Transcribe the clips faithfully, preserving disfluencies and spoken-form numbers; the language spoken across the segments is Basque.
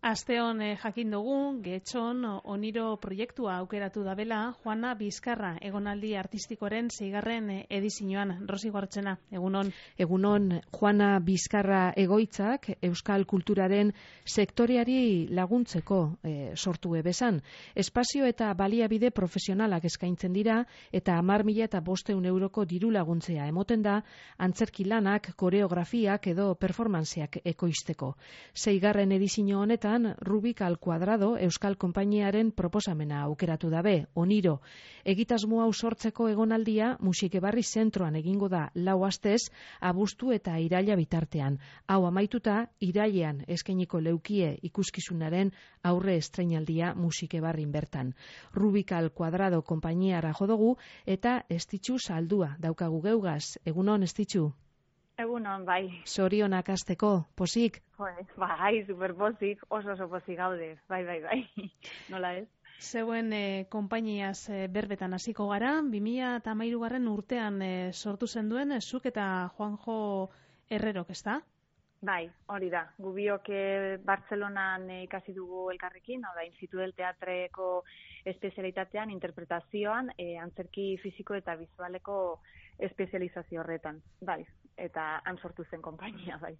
Asteon eh, jakin dugu, Getxon Oniro proiektua aukeratu dabela Juana Bizkarra egonaldi artistikoren seigarren eh, edizioan. Rosi Gortzena, egunon. Egunon, Juana Bizkarra egoitzak euskal kulturaren sektoreari laguntzeko eh, sortu ebezan. Espazio eta baliabide profesionalak eskaintzen dira eta hamar mila eta bosteun euroko diru laguntzea emoten da antzerki lanak, koreografiak edo performanceak ekoizteko. Seigarren edizio honetan Rubik al Cuadrado euskal konpainiaren proposamena aukeratu dabe, Oniro. Egitasmo hau sortzeko egonaldia Musikebarri zentroan egingo da lau astez, abuztu eta iraila bitartean. Hau amaituta, irailean eskainiko leukie ikuskizunaren aurre estreinaldia Musikebarrin bertan. Rubik al Cuadrado konpainiara jodugu eta estitxu saldua daukagu geugaz. Egunon, estitxu? Egunon, bai. Zorionak hasteko, posik? Joder, bai, super posik, oso oso posik gaude, bai, bai, bai, nola ez? Zeuen eh, konpainiaz eh, berbetan hasiko gara, bi mila hamairugarren urtean eh, sortu zen duen, eh, zuk eta Juanjo Herrerok, ezta? Bai, hori da, gubiok eh, Bartzelonan eh, ikasi dugu elkarrekin, hau da, Instituto del Teatreko espezialitatean, interpretazioan, eh, antzerki fisiko eta bizualeko espezializazio horretan, bai, eta han sortu zen konpainia, bai.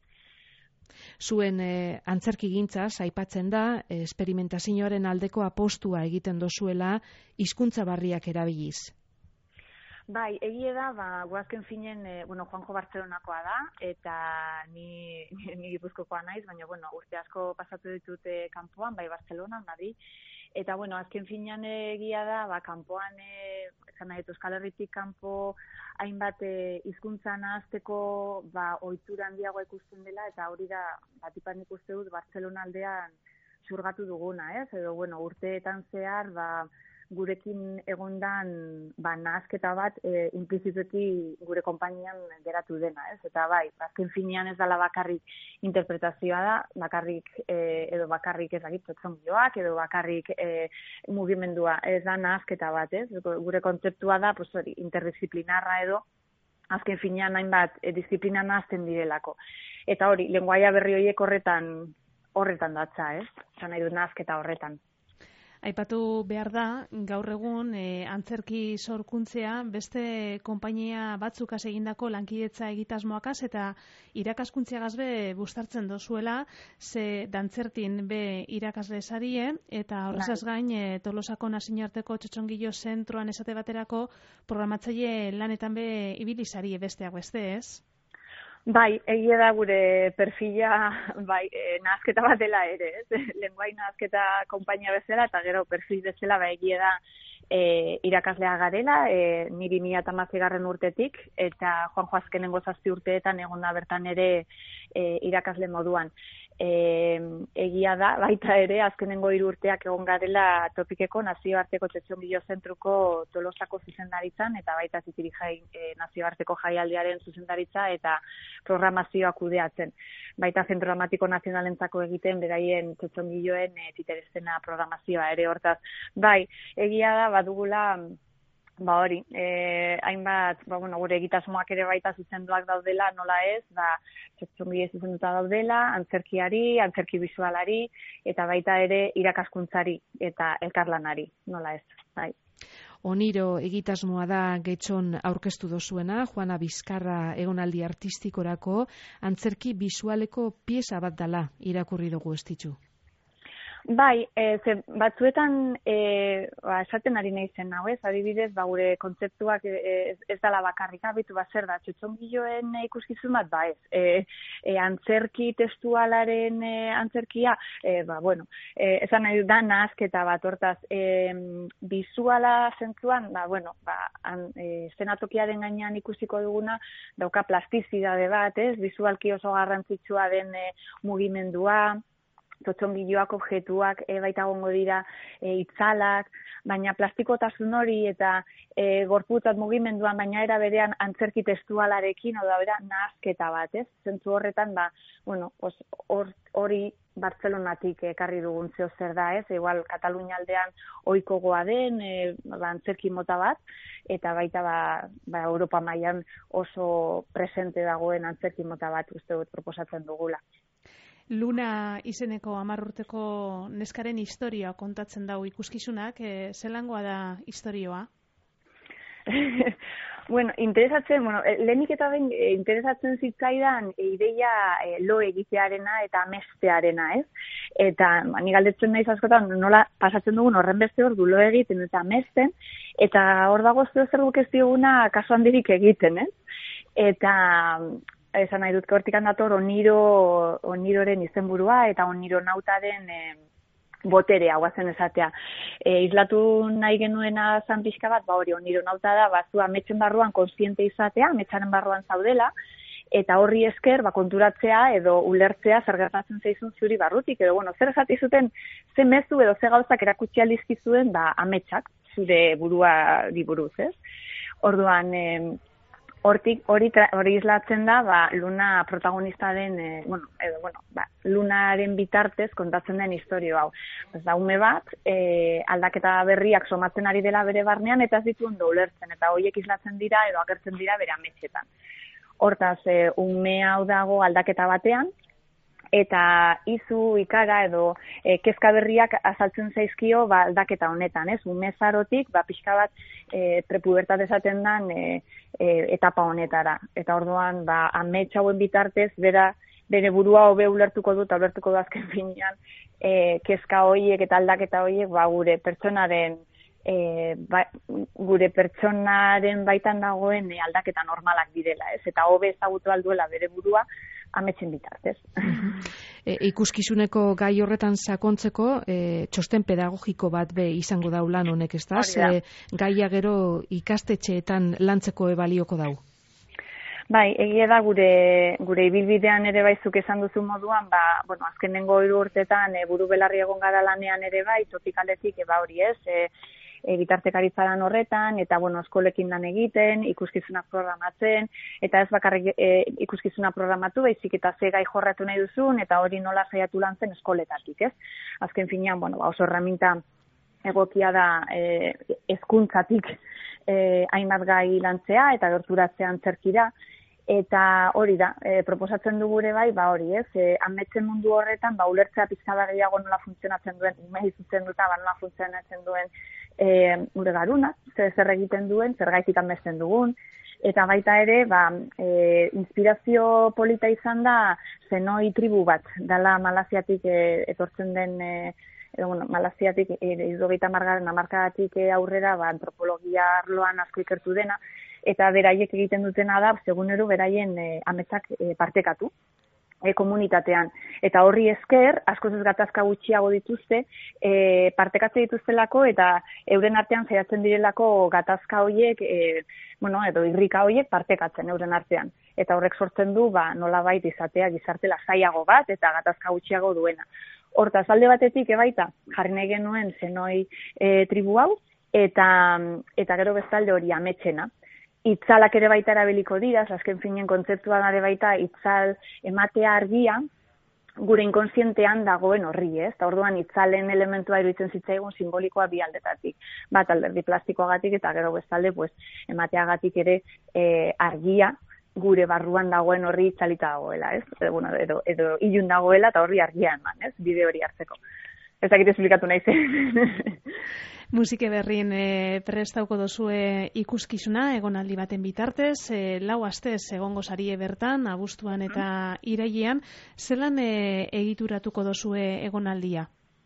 Zuen eh, antzerki gintzaz aipatzen da, eh, esperimentazioaren aldeko apostua egiten dozuela hizkuntza barriak erabiliz. Bai, egie da, ba, guazken finen, e, bueno, Juanjo Bartzelonakoa da, eta ni, ni Gipuzkokoa naiz, baina, bueno, urte asko pasatu ditute kanpoan, bai Bartzelonan, Madrid, eta, bueno, azken finean egia da, ba, kanpoan, e, esan nahi, Euskal Herritik kanpo hainbat hizkuntza nahazteko, ba, ohitura handiagoa ikusten dela, eta hori da, batipan ikuste dut, Bartzelona aldean zurgatu duguna, ez? Edo, bueno, urteetan zehar, ba, gurekin egondan ba, nahazketa bat e, implizituki gure konpainian geratu dena, ez? Eta bai, azken finean ez dela bakarrik interpretazioa da, bakarrik e, edo bakarrik ez dakit txotxongiloak, edo bakarrik e, mugimendua, ez da nahazketa bat, ez? Gure kontzeptua da, pues hori, interdisciplinarra edo, azken finean hainbat e, disiplina nahazten direlako. Eta hori, lenguaia berri horiek horretan horretan datza, ez? Zan nahi dut nahazketa horretan. Aipatu behar da, gaur egun e, antzerki sorkuntzea beste konpainia batzuk has egindako lankidetza egitasmoakaz eta irakaskuntziagaz be bustartzen dozuela, ze dantzertin be irakasle sarie, eta horrezaz gain e, Tolosako nazioarteko txotxongilo zentroan esate baterako programatzaile lanetan be ibili sarie besteak beste, ez? Bai, egia da gure perfila bai, e, nahazketa bat dela ere, ez? Lenguai nahazketa konpainia bezala, eta gero perfil bezala bai, egia da e, irakaslea garela, e, niri mila eta hamaseigarren urtetik, eta Juanjo azkenengo zazpi urteetan egon da bertan ere e, irakasle moduan. E, egia da, baita ere, azkenengo hiru urteak egon garela topikeko nazioarteko txotxongilo zentruko Tolosako zuzendaritzan, eta baita zitiri jai, e, nazioarteko jaialdiaren zuzendaritza eta programazioa kudeatzen. Baita Zentro Dramatiko Nazionalentzako egiten beraien txotxongiloen e, titerestena programazioa ere hortaz. Bai, egia da, badugula ba hori, eh, hainbat, ba, bueno, gure egitasmoak ere baita zuzenduak daudela, nola ez, ba, txotxongile zuzenduta daudela, antzerkiari, antzerki bisualari, eta baita ere irakaskuntzari eta elkarlanari, nola ez, bai. Oniro egitasmoa da Getxon aurkeztu dozuena, Juana Bizkarra egonaldi artistikorako antzerki bisualeko pieza bat dala irakurri dugu estitxu. Bai, e, ze, batzuetan e, ba, esaten ari nahi zen hau ez, adibidez, ba, gure kontzeptuak e, ez, ez dala bakarrik abitu, ba, zer da, txotxongiloen ikuskizun bat, ba ez, e, e, antzerki testualaren e, antzerkia, e, ba, bueno, e, esan nahi da nahazketa bat, hortaz, e, bizuala zentzuan, ba, bueno, ba, an, e, zenatokiaren gainean ikusiko duguna, dauka plastizidade bat, ez, bizualki oso garrantzitsua den e, mugimendua, txotxongiloak objektuak e, baita gongo dira e, itzalak, baina plastikotasun hori eta e, gorputzat mugimenduan, baina era berean antzerki testualarekin, hau da bera, nahazketa bat, ez? Zentzu horretan, ba, bueno, hori or, Bartzelonatik ekarri dugun zeo zer da, ez? Igual Katalunia aldean ohikogoa den, e, ba, antzerki mota bat, eta baita ba, ba, Europa mailan oso presente dagoen antzerki mota bat uste dut proposatzen dugula. Luna izeneko hamar urteko neskaren historia kontatzen dau ikuskizunak, e, zelangoa da historioa? Bueno, interesatzen, bueno, lehenik eta ben, interesatzen zitzaidan ideia e, lo egitearena eta amestearena, ez? Eta ba, ni galdetzen naiz askotan nola pasatzen dugun horren beste ordu lo egiten eta amesten, eta hor dago zer guk ez diguna kasu handirik egiten, ez? Eta esan nahi dut hortikan dator oniro, oniroren izenburua eta onironautaren e, boterea, guazen esatea. E, islatu nahi genuena zan pixka bat, ba hori, onironauta da, ba, zu ametsen barruan konsiente izatea, ametxaren barruan zaudela, eta horri esker, ba, konturatzea edo ulertzea zer gertatzen zaizun zuri barrutik, edo, bueno, zer esati zuten, ze mezu edo ze gauzak erakutsi aldizkizuen, ba, ametsak, zure burua buruz, ez? Orduan, eh, Hortik, hori, hori islatzen da, ba, Luna protagonista den, e, bueno, edo, bueno, ba, Lunaren bitartez kontatzen den historio hau. Ez da, ume bat, e, aldaketa berriak somatzen ari dela bere barnean, eta ez ditu ondo ulertzen, eta horiek islatzen dira, edo agertzen dira bere ametxetan. Hortaz, e, ume hau dago aldaketa batean, eta izu, ikara edo e, kezka berriak azaltzen zaizkio ba, aldaketa honetan, ez? Ume zarotik, ba, pixka bat e, prepubertat esaten dan e, e, etapa honetara. Eta orduan, ba, amets hauen bitartez, bera, bere burua hobe ulertuko dut, ulertuko du azken finean, e, kezka horiek eta aldaketa horiek, ba, gure pertsonaren E, ba, gure pertsonaren baitan dagoen e, aldaketa normalak direla, ez? Eta hobe ezagutu alduela bere burua ametsen bitartez. E, ikuskizuneko gai horretan sakontzeko e, txosten pedagogiko bat be izango dau lan honek, ez da? E, gaia gero ikastetxeetan lantzeko ebalioko dau. Bai, egia da gure gure ibilbidean ere baizuk esan duzu moduan, ba, bueno, azkenengo hiru urtetan e, buru belarri egon gara lanean ere bai, topikaletik e, ba hori, ez? E, E, bitartekaritzaren horretan, eta bueno, eskolekin lan egiten, ikuskizunak programatzen, eta ez bakarrik e, ikuskizuna programatu, baizik eta ze gai jorratu nahi duzun, eta hori nola saiatu lan zen eskoletatik, ez? Azken finean, bueno, ba, oso erraminta egokia da e, hezkuntzatik e, hainbat gai lantzea, eta gerturatzean zerkira, eta hori da, e, proposatzen dugu ere bai, ba hori, ez, e, ametzen mundu horretan, ba, ulertzea pizka da gehiago nola funtzionatzen duen, ume izutzen duta, ba, nola funtzionatzen duen e, ure garuna, zer, zer egiten duen, zer gaitik ametzen dugun, eta baita ere, ba, e, inspirazio polita izan da, zenoi tribu bat, dala Malaziatik e, etortzen den, e, edo, bueno, Malaziatik, e, irurogeita hamargarren hamarkadatik e, aurrera, ba, antropologia arloan asko ikertu dena, eta beraiek egiten dutena da, segunero beraien e, ametsak e, partekatu e, komunitatean. Eta horri esker, askoz ez gatazka gutxiago dituzte, e, partekatze dituztelako, eta euren artean zaiatzen direlako gatazka horiek, e, bueno, edo irrika horiek partekatzen euren artean. Eta horrek sortzen du, ba, nolabait izatea gizarte lasaiago bat, eta gatazka gutxiago duena. Hortaz, alde batetik, ebaita, jarri nahi genuen zenoi e, tribu hau, eta, eta gero bestalde hori ametxena. Itzalak ere baita erabiliko dira, azken finen kontzeptua ere baita itzal ematea argia gure inkonsientean dagoen horri, ez? Eta orduan itzalen elementua iruditzen zitzaigun simbolikoa bi aldetatik. Bat alderdi plastikoagatik eta gero bestalde pues, emateagatik ere e, argia gure barruan dagoen horri itzalita dagoela, ez? Edo, bueno, edo, edo ilun dagoela eta horri argia eman, ez? Bide hori hartzeko. Ez dakit esplikatu nahi zen. Musike berrien e, prestauko dozue ikuskizuna, egonaldi baten bitartez, e, lau astez egongo sarie bertan, abuztuan eta irailean, zelan e, egituratuko dozue egonaldia?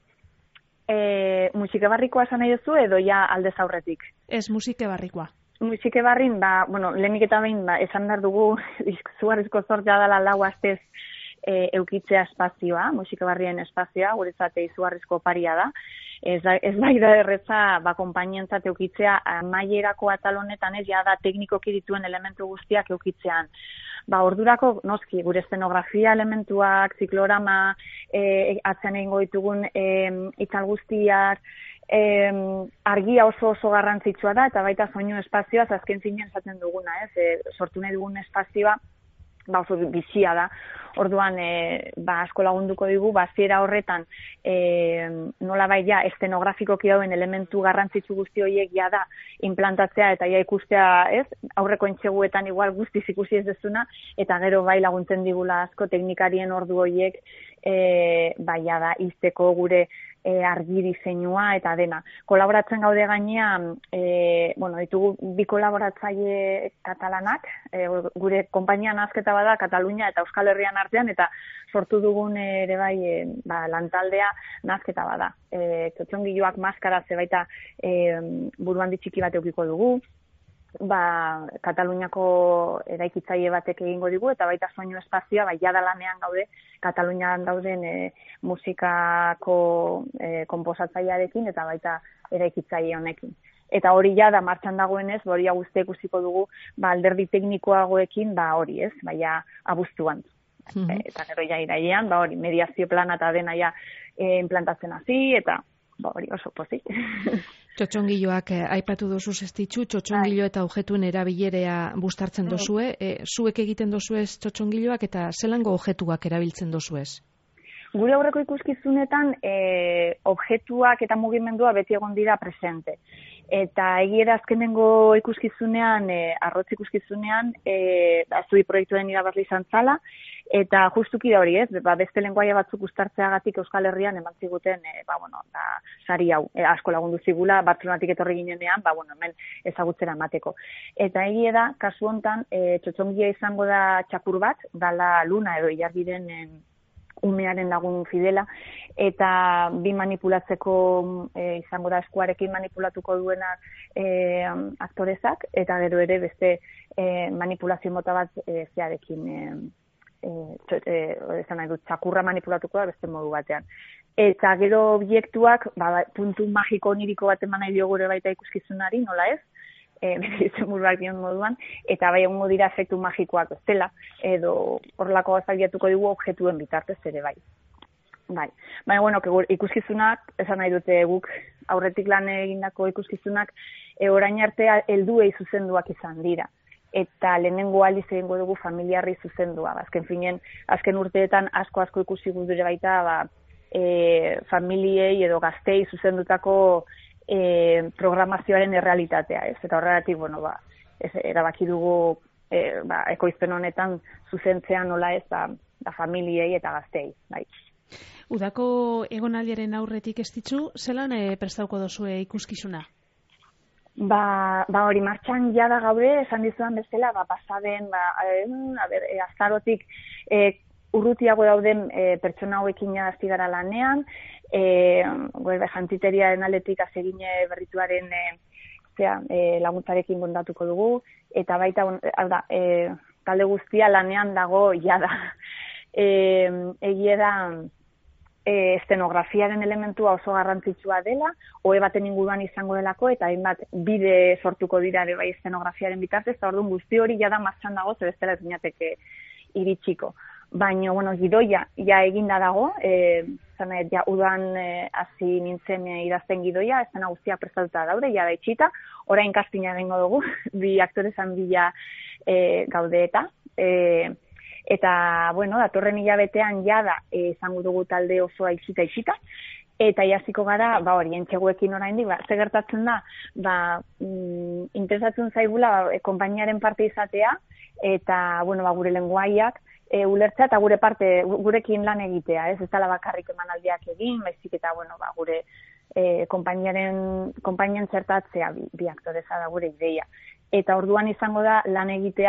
E, musike barrikoa esan nahi duzu edo ja aldez aurretik? Ez, musike barrikoa. Musike barrin, ba, bueno, lehenik eta behin, ba, esan behar dugu, izugarrizko zortea dela lau astez e, eukitzea espazioa, musike barrien espazioa, guretzate izugarrizko paria da. Ez, ez bai da erretza, ba, konpainientzat eukitzea, amaierako atal honetan ez, ja da teknikoki dituen elementu guztiak eukitzean. Ba, ordurako, noski, gure eszenografia elementuak, ziklorama, e, atzean egingo ditugun e, itzal guztiak, e, argia oso oso garrantzitsua da, eta baita soinu espazioa, azken finean esaten duguna, ez, e, sortu nahi dugun espazioa, ba oso bizia da. Orduan, e, ba, asko lagunduko digu, ba, ziera horretan, e, nola bai ja, estenografikoki dauen elementu garrantzitsu guzti horiek ja da, implantatzea eta ja ikustea, ez, aurreko entxeguetan igual guztiz ikusi ez dezuna, eta gero bai laguntzen digula asko teknikarien ordu horiek, e, baia da izteko gure e, argi diseinua eta dena. Kolaboratzen gaude gainean, e, bueno, ditugu bi kolaboratzaile katalanak, e, gure konpainia nazketa bada Katalunia eta Euskal Herrian artean, eta sortu dugun ere bai e, ba, lantaldea nazketa bada. E, txotxongiloak maskara zebaita e, buruan ditxiki bat eukiko dugu, ba, Kataluniako eraikitzaile batek egingo digu, eta baita soinu espazioa, bai, jada lanean gaude, Katalunian dauden e, musikako e, konposatzailearekin, eta baita eraikitzaile honekin. Eta hori ja da martxan dagoenez, hori guztia ikusiko dugu, ba, alderdi teknikoagoekin, ba, hori ez, baina abuztuan. Mm-hmm. E, eta gero ja irailean, ba, hori, mediazio plana eta dena ja e, implantatzen hasi, eta ba, hori oso pozik. Txotxongiloak eh, aipatu dozu zestitzu, txotxongilo eta objetuen erabilerea bustartzen dozue. E, zuek egiten dozuez txotxongiloak eta zelango objetuak erabiltzen dozuez? Gure aurreko ikuskizunetan e, objetuak eta mugimendua beti egon dira presente. Eta egiera azkenengo ikuskizunean, e, arrotz ikuskizunean, e, azui proiektuen irabazle izan zala, eta justuki da hori ez, ba, beste lenguaia batzuk uztartzeagatik Euskal Herrian eman ziguten, e, ba, bueno, ba, sari hau, e, asko lagundu zigula, Bartzelonatik etorri ginenean, ba, bueno, hemen ezagutzera emateko. Eta egia da, kasu hontan, e, txotxongia izango da txakur bat, dala Luna edo Ilargiren e, umearen lagun Fidela, eta bi manipulatzeko e, izango da eskuarekin manipulatuko duena e, aktorezak, eta gero ere beste e, manipulazio mota bat e, zearekin e, e, e, ezan nahi dut, txakurra manipulatuko da beste modu batean. Eta gero obiektuak, ba, puntu magiko oniriko bat eman nahi diogure baita ikuskizunari, nola ez? E, Beritzen buruak dion moduan, eta bai egongo dira efektu magikoak bestela, edo horrelako azaldiatuko dugu objetuen bitartez ere bai. Bai, baina, bueno, ikuskizunak, esan nahi dute guk aurretik lan egindako ikuskizunak, e, orain arte helduei zuzenduak izan dira. Eta lehenengo aldiz egingo dugu familiarri zuzendua. Azken finen, azken urteetan asko-asko ikusi gudure baita, ba, e, familiei edo gaztei zuzendutako E, programazioaren errealitatea, ez? Eta horregatik, bueno, ba, ez, erabaki dugu e, ba, ekoizpen honetan zuzentzean nola ez, ba, da familiei eta gaztei, bai. Udako egonaldiaren aurretik ez ditzu, zelan e, prestauko dozue ikuskizuna? Ba, ba hori martxan jada gaude, esan dizudan bezala, ba, pasaden, ba, e, a ber, e, azarotik e, urrutiago dauden e, pertsona hauekin jazti gara lanean, e, gobe, jantziterien aletik azegine berrituaren e, zera, e, laguntzarekin gondatuko dugu, eta baita, hau da, e, talde guztia lanean dago jada. E, egie da, e, estenografiaren elementua oso garrantzitsua dela, ohe baten inguruan izango delako, eta hainbat bide sortuko dira ere bai estenografiaren bitartez, eta orduan guzti hori jada martxan dago, zebestela ez ginateke iritsiko. Baina, bueno, gidoia, ja eginda dago, e, zana, ja udan hasi e, nintzen e, idazten gidoia, ez dena guztia prestatuta daude, ja da itxita, orain kastina dengo dugu, bi aktorezan bila e, gaude eta, e, eta, bueno, datorren hilabetean jada e, izango dugu talde osoa itxita itxita, eta jasiko gara, ba hori, entxeguekin oraindik, ba, ze gertatzen da, ba, mm, interesatzen zaigula, ba, konpainiaren parte izatea, eta, bueno, ba, gure lenguaiak, E, ulertzea eta gure parte, gurekin lan egitea, ez ez dela bakarrik emanaldiak egin, baizik eta, bueno, ba, gure e, konpainiaren, konpainian zertatzea bi, bi aktoreza da gure ideia. Eta orduan izango da lan egitea,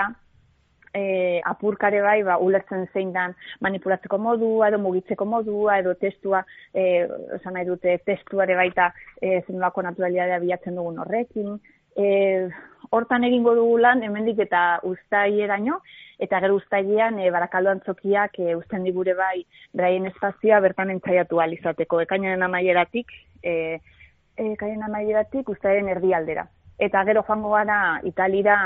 e, apurkare bai, ba, ulertzen zein dan manipulatzeko modua, edo mugitzeko modua, edo testua, e, esan nahi dute, testuare baita e, zenolako naturalidadea bilatzen dugun horrekin, E, hortan egingo dugu lan, hemendik eta uztaileraino, eta gero uztailean e, Barakaldo antzokiak e, uzten digure bai beraien espazioa bertan entzaiatu ahal izateko. Ekainaren amaieratik, e, ekainaren amaieratik uztailaren erdialdera. Eta gero joango gara Italira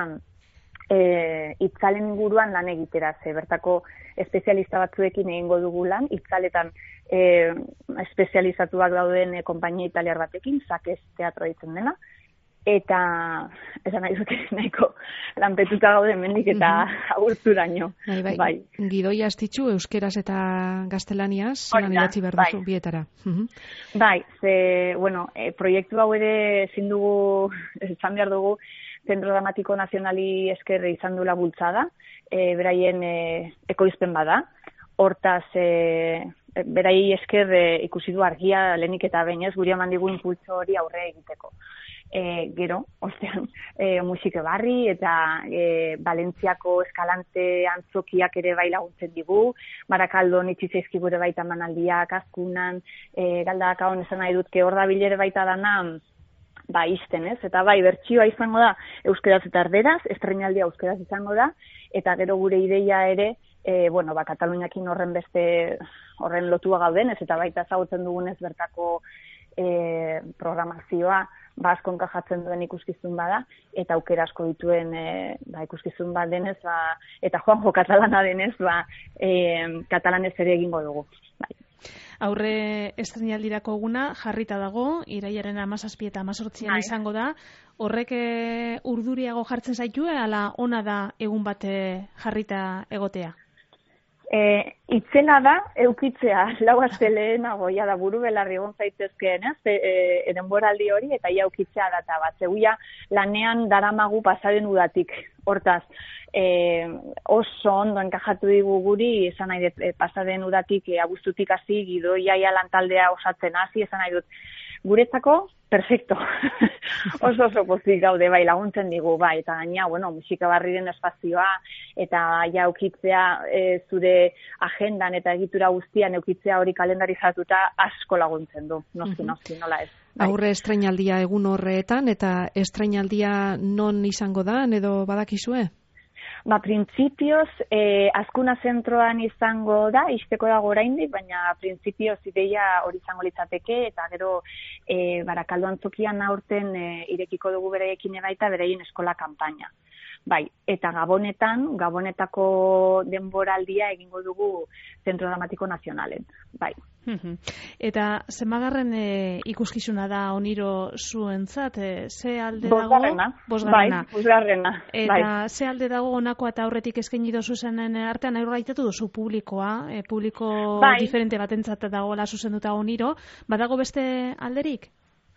e, itzalen inguruan lan egitera, ze bertako espezialista batzuekin egingo dugu lan, itzaletan e, espezializatuak dauden e, konpainia italiar batekin, Sakez teatro ditzen dena, eta esan nahi dute nahiko lanpetuta gaude mendik eta mm-hmm. agurturaino. Bai, bai. Bai. Gidoia astitzu euskeraz eta gaztelaniaz, zelan idatzi behar duzu, bai. bietara. Mm-hmm. Bai, ze, bueno, e, proiektu hau ere ezin dugu, esan behar dugu, Zentro Dramatiko Nazionali esker izan dula bultzada, e, beraien e, ekoizpen bada. Hortaz, e, berai esker e, ikusi du argia lehenik eta behin ez, guri eman digu impulso hori aurre egiteko. E, gero, ostean, e, musike barri eta e, Valentziako Eskalante antzokiak ere bai laguntzen digu, Barakaldon itxi zaizkigu ere baita manaldiak, Azkunan, e, Galdak hau esan nahi dut, hor da bilere baita dana, ba, izten, ez? Eta bai, bertsioa izango da euskeraz eta erderaz, estreinaldia euskeraz izango da, eta gero gure ideia ere, e, bueno, ba, Kataluniakin horren beste, horren lotua gauden, ez eta baita ezagutzen dugunez bertako e, programazioa, ba, asko enkajatzen duen ikuskizun bada, eta aukera asko dituen e, ba, ikuskizun bat denez, ba, eta Juanjo katalana denez, ba, e, katalanez ere egingo dugu. Bai. Aurre estreinaldirako eguna jarrita dago, irailaren hamazazpi eta hamazortzian izango da. Horrek urduriago jartzen zaitue, ala ona da egun bate jarrita egotea? E, itzela da, eukitzea, lau aste lehenago, ja da buru belarri egon zaitezkeen, ez, e, e, denboraldi hori, eta ja eukitzea data bat, zeuia lanean daramagu pasaden udatik, hortaz, e, oso ondo enkajatu digu guri, esan nahi dut, e, pasaden udatik, e, abuztutik hasi, gidoia ja lantaldea osatzen hasi, esan nahi dut, guretzako, perfecto. oso oso pozik gaude, bai, laguntzen digu, bai, eta gaina, bueno, musika barriren espazioa, eta ja eukitzea e, zure agendan eta egitura guztian eukitzea hori kalendarizatuta asko laguntzen du, noski, noski, nola ez. Bai. Aurre estreinaldia egun horretan, eta estreinaldia non izango da, edo badakizue? Ba, printzipioz, eh, Azkuna zentroan izango da, izteko dago oraindik, baina printzipioz ideia hori izango litzateke, eta gero eh, Barakaldo antzokian aurten eh, irekiko dugu bereiekin baita bereien eskola kanpaina. Bai, eta Gabonetan, Gabonetako denboraldia egingo dugu Zentro Dramatiko Nazionalen. Bai. Eta zenbagarren e, ikuskizuna da oniro zuentzat, e, ze alde dago? Bosgarrena. Bosgarrena. Bai, bosgarrena. Eta bai. Ze alde dago honakoa eta aurretik eskaini dozu zenen artean, aurra gaitatu duzu publikoa, e, publiko bai. Diferente batentzat dagoela zuzenduta oniro, badago beste alderik?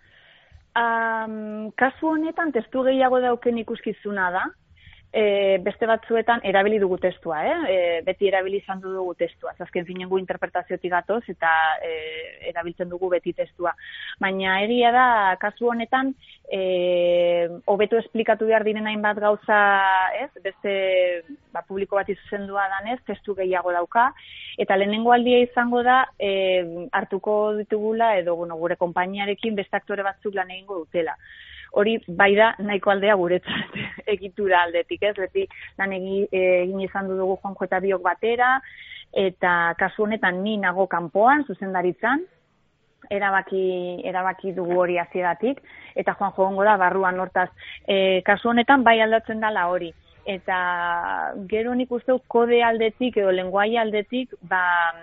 Um, kasu honetan testu gehiago dauken ikuskizuna da. E, beste batzuetan erabili dugu testua, eh? E, beti erabili izan dugu testua. Azken finen gu interpretaziotik gatoz eta e, erabiltzen dugu beti testua. Baina egia da, kasu honetan, e, hobeto esplikatu behar diren hainbat gauza, ez? Beste ba, publiko bat izuzendua danez, testu gehiago dauka. Eta lehenengo aldia izango da, e, hartuko ditugula, edo bueno, gure konpainiarekin beste aktore batzuk lan egingo dutela. Hori bai da nahiko aldea guretzat egitura aldetik, ez? Beti lan egin izan dugu Juanjo eta biok batera, eta kasu honetan ni nago kanpoan, zuzendaritzan, erabaki, erabaki dugu hori hasieratik, eta Juanjo ongo da barruan hortaz. E, kasu honetan bai aldatzen dela hori. Eta gero nik uste kode aldetik edo lenguaia aldetik, ba,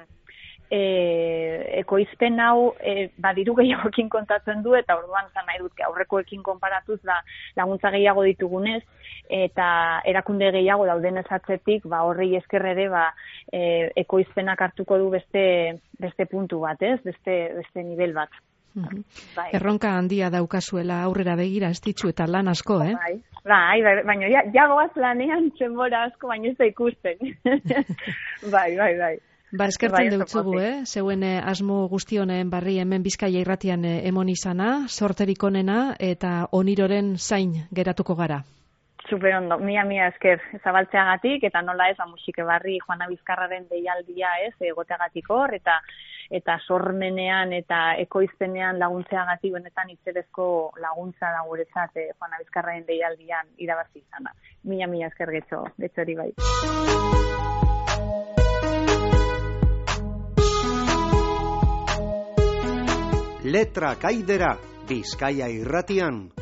E, ekoizpen hau e, badiru gehiagoekin kontatzen du, eta orduan zan nahi dut aurrekoekin konparatuz da laguntza gehiago ditugunez, eta erakunde gehiago daudenez atzetik, ba, horrei esker ere ba, e, ekoizpenak hartuko du beste, beste puntu bat, ez? Beste, beste nivel bat. Mm-hmm. Bai. Erronka handia daukazuela aurrera begira, ez ditzu eta lan asko, eh? Bai, bai, bai, baina ja, ja goaz lanean txenbora asko, baina ez da ikusten. bai, bai, bai. Ba, eskertzen deutzugu, eh? Zeuen eh, asmo guztionen barri hemen Bizkaia irratian eh, emon izana, sorterik onena eta oniroren zain geratuko gara. Super ondo, mia mia esker zabaltzeagatik, eta nola ez, musike barri Juana Bizkarraren deialdia ez, egoteagatik hor, eta eta sormenean eta ekoizpenean laguntzeagatik benetan itzerezko laguntza da guretzat eh, Juana Bizkarraren deialdian irabazi izana. Mia mia esker getxo, getxo hori bai. Letra Kaidera, Bizkaia irratian.